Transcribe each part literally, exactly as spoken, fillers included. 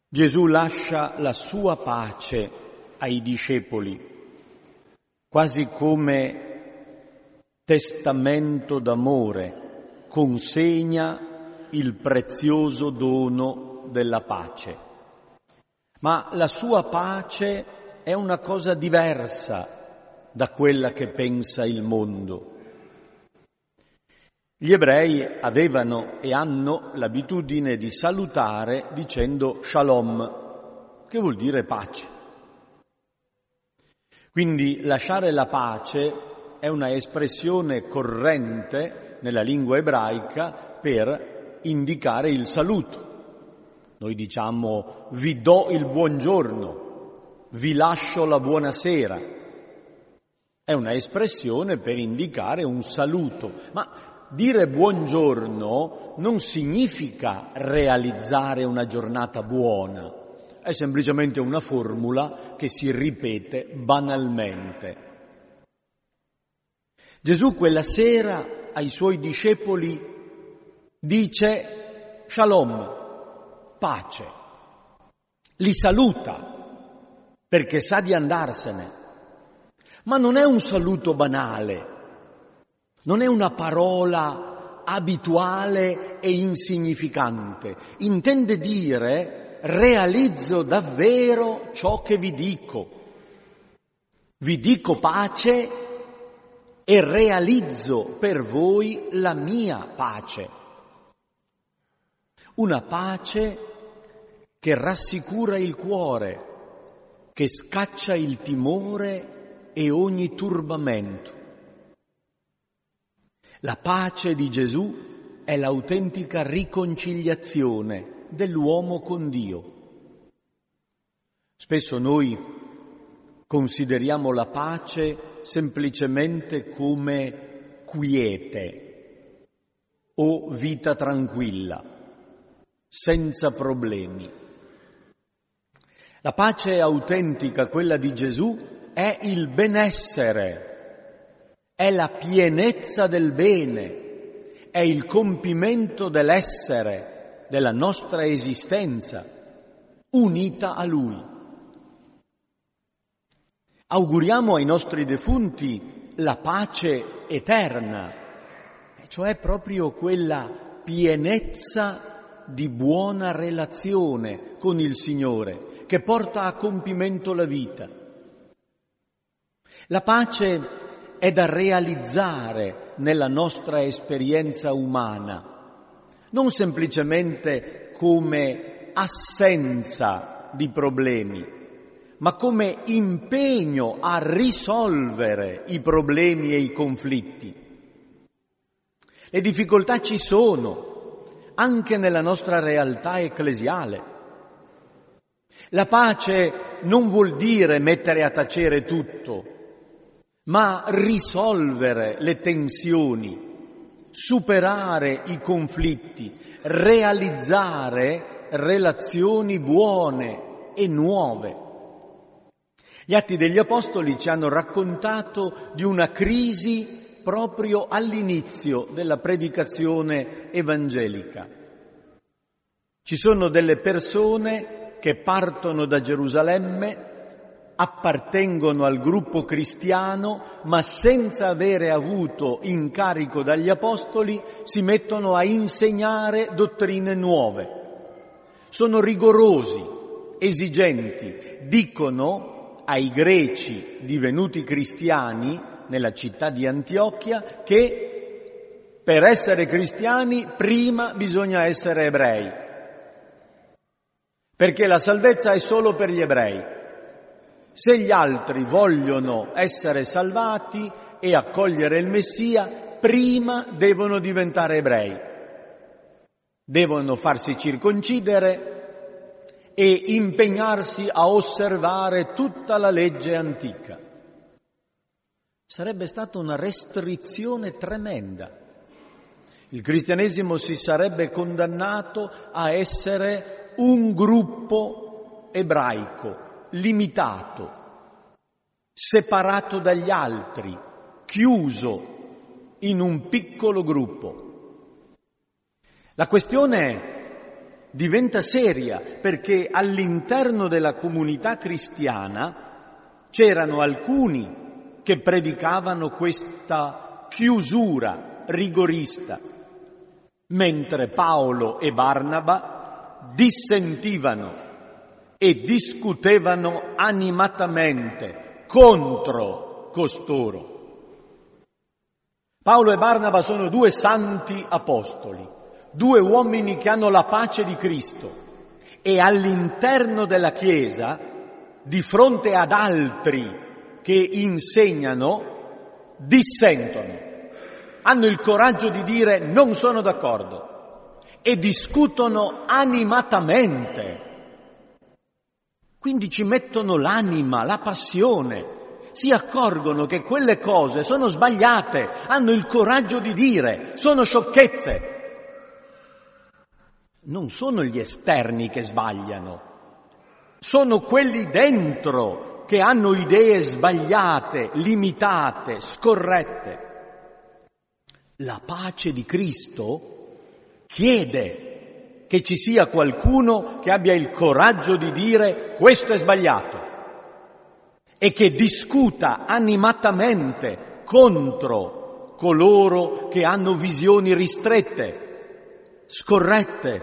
Gesù lascia la sua pace ai discepoli, quasi come testamento d'amore, consegna il prezioso dono della pace. Ma la sua pace è una cosa diversa da quella che pensa il mondo. Gli ebrei avevano e hanno l'abitudine di salutare dicendo shalom, che vuol dire pace. Quindi lasciare la pace è una espressione corrente nella lingua ebraica per indicare il saluto. Noi diciamo vi do il buongiorno, vi lascio la buonasera. È una espressione per indicare un saluto, ma dire buongiorno non significa realizzare una giornata buona, è semplicemente una formula che si ripete banalmente. Gesù quella sera ai suoi discepoli dice shalom, pace, li saluta perché sa di andarsene, ma non è un saluto banale. Non è una parola abituale e insignificante. Intende dire realizzo davvero ciò che vi dico. Vi dico pace e realizzo per voi la mia pace. Una pace che rassicura il cuore, che scaccia il timore e ogni turbamento. La pace di Gesù è l'autentica riconciliazione dell'uomo con Dio. Spesso noi consideriamo la pace semplicemente come quiete o vita tranquilla, senza problemi. La pace autentica, quella di Gesù, è il benessere. È la pienezza del bene, è il compimento dell'essere, della nostra esistenza, unita a Lui. Auguriamo ai nostri defunti la pace eterna, cioè proprio quella pienezza di buona relazione con il Signore, che porta a compimento la vita. La pace è da realizzare nella nostra esperienza umana, non semplicemente come assenza di problemi, ma come impegno a risolvere i problemi e i conflitti. Le difficoltà ci sono, anche nella nostra realtà ecclesiale. La pace non vuol dire mettere a tacere tutto, ma risolvere le tensioni, superare i conflitti, realizzare relazioni buone e nuove. Gli Atti degli Apostoli ci hanno raccontato di una crisi proprio all'inizio della predicazione evangelica. Ci sono delle persone che partono da Gerusalemme, appartengono al gruppo cristiano, ma senza avere avuto incarico dagli apostoli, si mettono a insegnare dottrine nuove. Sono rigorosi, esigenti, dicono ai greci divenuti cristiani nella città di Antiochia che per essere cristiani prima bisogna essere ebrei, perché la salvezza è solo per gli ebrei. Se gli altri vogliono essere salvati e accogliere il Messia, prima devono diventare ebrei. Devono farsi circoncidere e impegnarsi a osservare tutta la legge antica. Sarebbe stata una restrizione tremenda. Il cristianesimo si sarebbe condannato a essere un gruppo ebraico, limitato, separato dagli altri, chiuso in un piccolo gruppo. La questione diventa seria, perché all'interno della comunità cristiana c'erano alcuni che predicavano questa chiusura rigorista, mentre Paolo e Barnaba dissentivano e discutevano animatamente contro costoro. Paolo e Barnaba sono due santi apostoli, due uomini che hanno la pace di Cristo e all'interno della Chiesa, di fronte ad altri che insegnano, dissentono, hanno il coraggio di dire non sono d'accordo e discutono animatamente. Quindi ci mettono l'anima, la passione, si accorgono che quelle cose sono sbagliate, hanno il coraggio di dire, sono sciocchezze. Non sono gli esterni che sbagliano, sono quelli dentro che hanno idee sbagliate, limitate, scorrette. La pace di Cristo chiede che ci sia qualcuno che abbia il coraggio di dire questo è sbagliato e che discuta animatamente contro coloro che hanno visioni ristrette, scorrette.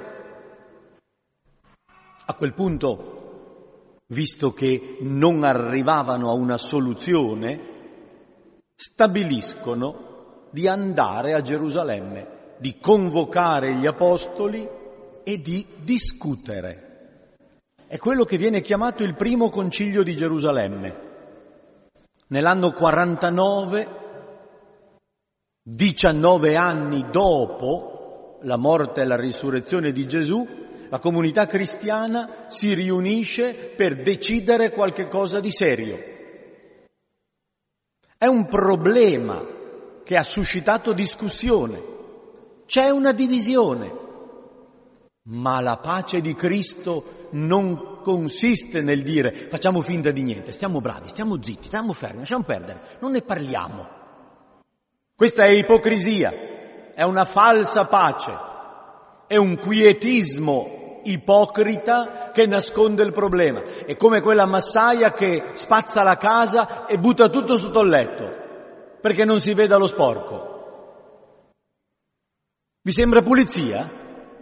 A quel punto, visto che non arrivavano a una soluzione, stabiliscono di andare a Gerusalemme, di convocare gli apostoli e di discutere. È quello che viene chiamato il primo concilio di Gerusalemme. Nell'anno quarantanove, diciannove anni dopo la morte e la risurrezione di Gesù, la comunità cristiana si riunisce per decidere qualche cosa di serio. È un problema che ha suscitato discussione. C'è una divisione, ma la pace di Cristo non consiste nel dire facciamo finta di niente, stiamo bravi, stiamo zitti, stiamo fermi, lasciamo perdere, non ne parliamo. Questa è ipocrisia, è una falsa pace, è un quietismo ipocrita che nasconde il problema. È come quella massaia che spazza la casa e butta tutto sotto il letto perché non si veda lo sporco. Vi sembra pulizia?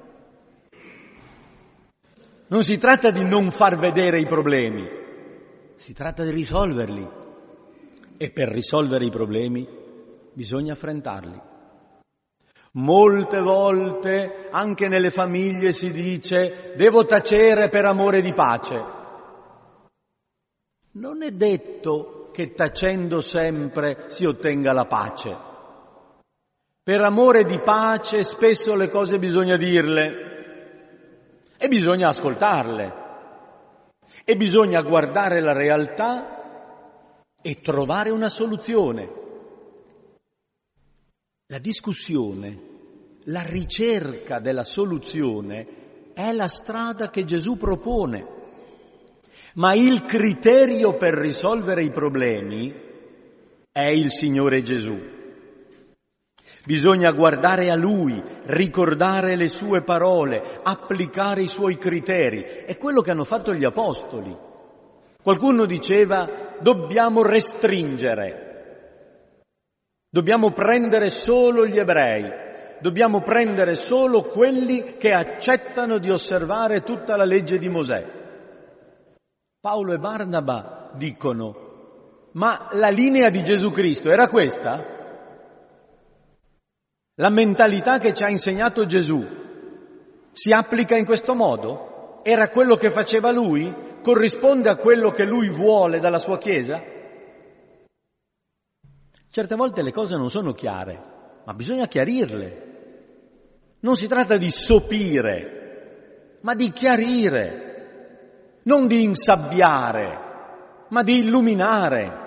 Non si tratta di non far vedere i problemi, si tratta di risolverli. E per risolvere i problemi bisogna affrontarli. Molte volte anche nelle famiglie si dice devo tacere per amore di pace. Non è detto che tacendo sempre si ottenga la pace. Per amore di pace spesso le cose bisogna dirle e bisogna ascoltarle e bisogna guardare la realtà e trovare una soluzione. La discussione, la ricerca della soluzione è la strada che Gesù propone, ma il criterio per risolvere i problemi è il Signore Gesù. Bisogna guardare a Lui, ricordare le sue parole, applicare i suoi criteri. È quello che hanno fatto gli apostoli. Qualcuno diceva dobbiamo restringere. Dobbiamo prendere solo gli ebrei, dobbiamo prendere solo quelli che accettano di osservare tutta la legge di Mosè. Paolo e Barnaba dicono, ma la linea di Gesù Cristo era questa? La mentalità che ci ha insegnato Gesù si applica in questo modo? Era quello che faceva Lui? Corrisponde a quello che Lui vuole dalla sua Chiesa? Certe volte le cose non sono chiare, ma bisogna chiarirle. Non si tratta di sopire, ma di chiarire, non di insabbiare, ma di illuminare.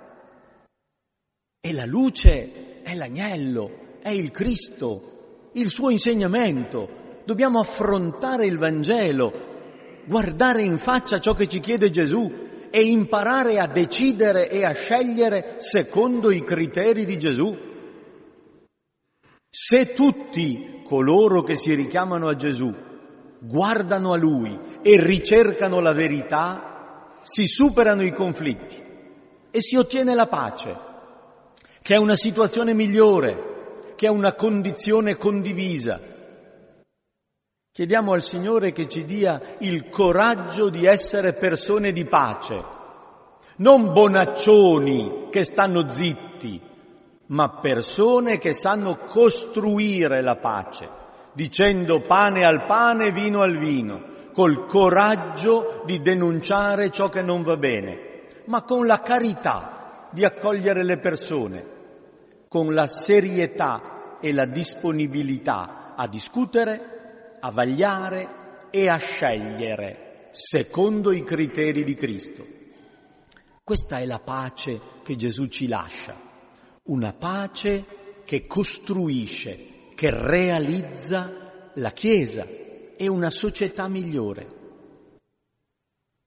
E la luce è l'agnello, è il Cristo, il suo insegnamento. Dobbiamo affrontare il Vangelo, guardare in faccia ciò che ci chiede Gesù e imparare a decidere e a scegliere secondo i criteri di Gesù. Se tutti coloro che si richiamano a Gesù guardano a Lui e ricercano la verità, si superano i conflitti e si ottiene la pace, che è una situazione migliore, che è una condizione condivisa. Chiediamo al Signore che ci dia il coraggio di essere persone di pace, non bonaccioni che stanno zitti, ma persone che sanno costruire la pace, dicendo pane al pane, vino al vino, col coraggio di denunciare ciò che non va bene, ma con la carità di accogliere le persone, con la serietà e la disponibilità a discutere, a vagliare e a scegliere secondo i criteri di Cristo. Questa è la pace che Gesù ci lascia, una pace che costruisce, che realizza la Chiesa e una società migliore.